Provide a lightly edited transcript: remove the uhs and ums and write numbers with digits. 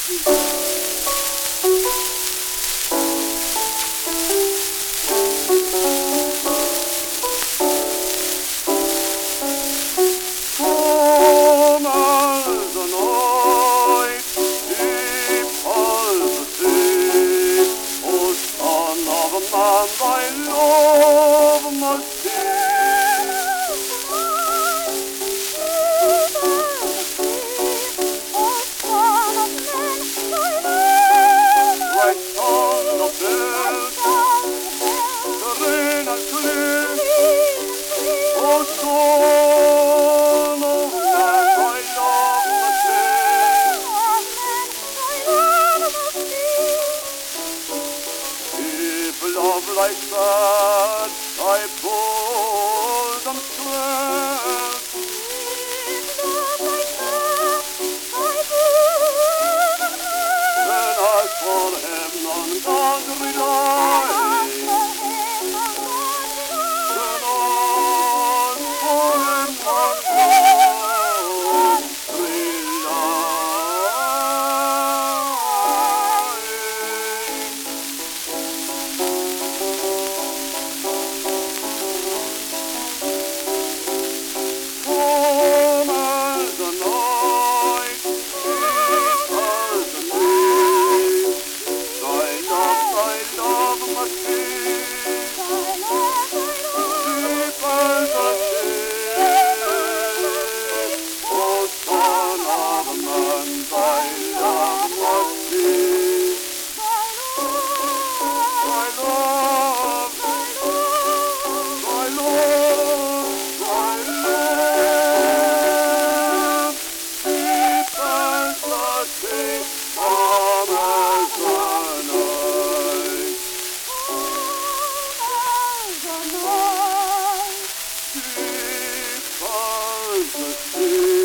Thy love must be right on the bed, serene and clear. O Son of Man, thy love must be. If love like that, thy bosom swell. Then as for him on God rely. Then as for him on God Warm as the night, deep as the sea, thy love must be. Deep as the sea, O Son of Man, thy love must be. Thy love, thy love, thy love, deep as the sea, warm as the night. Deep as the sea.